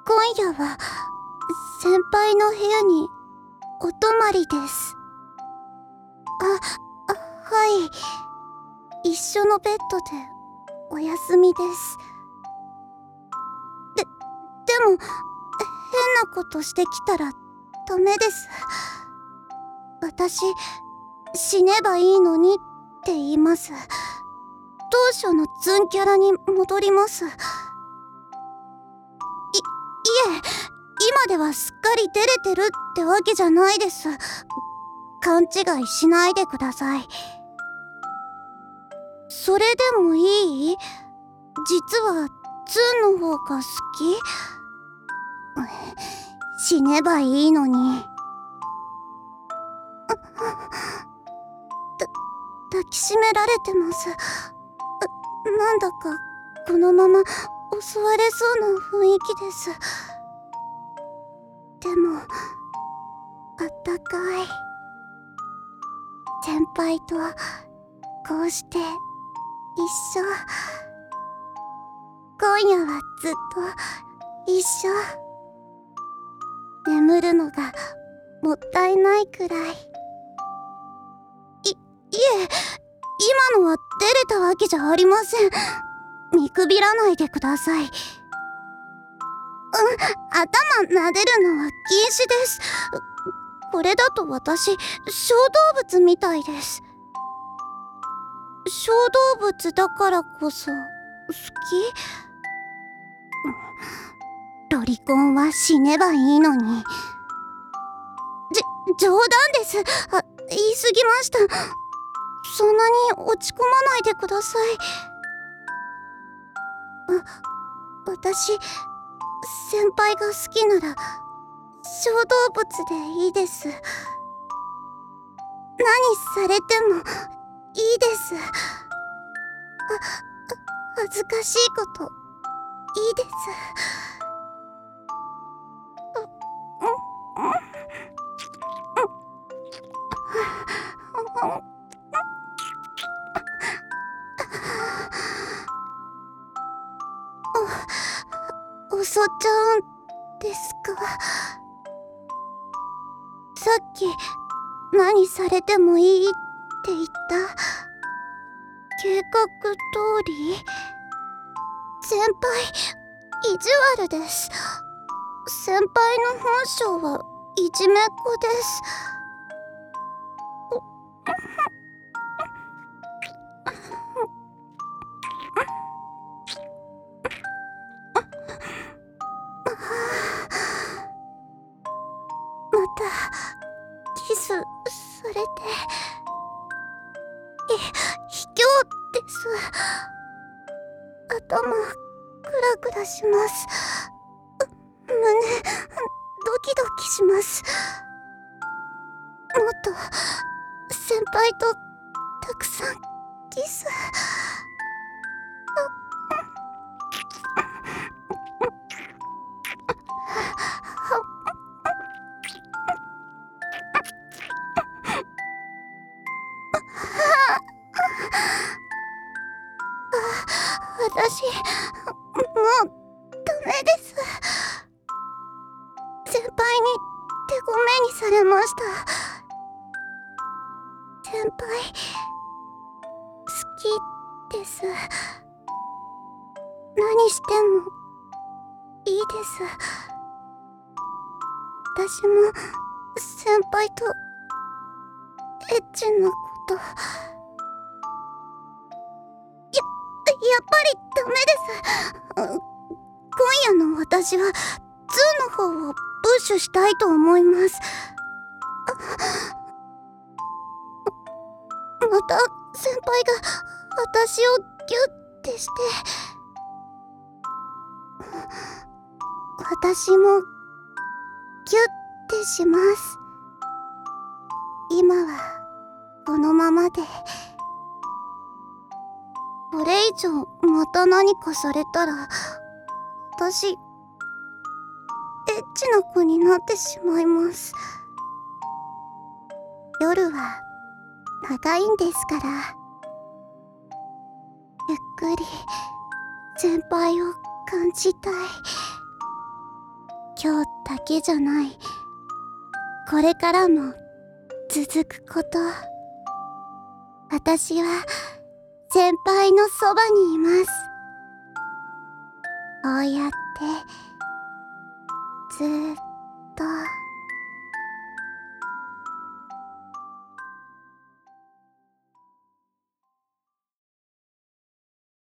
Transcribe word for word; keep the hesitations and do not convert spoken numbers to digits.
今夜は先輩の部屋にお泊まりです。あ、あ、はい。一緒のベッドでお休みです。で、でも変なことしてきたらダメです。私、死ねばいいのにって言います。当初のツンキャラに戻ります。い、いえ、今ではすっかり照れてるってわけじゃないです。勘違いしないでください。それでもいい？実はツンの方が好き？死ねばいいのに。た、抱きしめられてます。なんだかこのまま襲われそうな雰囲気です。でもあったかい。先輩とこうして一緒。今夜はずっと一緒。眠るのがもったいないくらい。い、いえ、今のは照れたわけじゃありません。見くびらないでください。うん、頭撫でるのは禁止です。これだと私、小動物みたいです。小動物だからこそ好き？ロリコンは死ねばいいのに。じ、冗談です。あ、言い過ぎました。そんなに落ち込まないでください。あ、私、先輩が好きなら小動物でいいです。何されてもいいです。あ、恥ずかしいこといいです。襲っちゃうんですか？さっき何されてもいいって言った計画通り？先輩、意地悪です。先輩の本性はいじめっ子です。またキスされてひ卑怯です。頭クラクラします。胸ドキドキします。もっと先輩とたくさんキス。私、もうダメです。先輩に手ごめにされました。先輩、好きです。何してもいいです。私も先輩とエッチなこと、や、やっぱりダメです。今夜の私はツーの方をプッシュしたいと思います。また先輩が私をギュッてして、私もギュッてします。今はこのままで。これ以上また何かされたら私エッチな子になってしまいます。夜は長いんですから、ゆっくり先輩を感じたい。 今日だけじゃない。これからも続くこと。私は先輩のそばにいます。こうやってずーっと。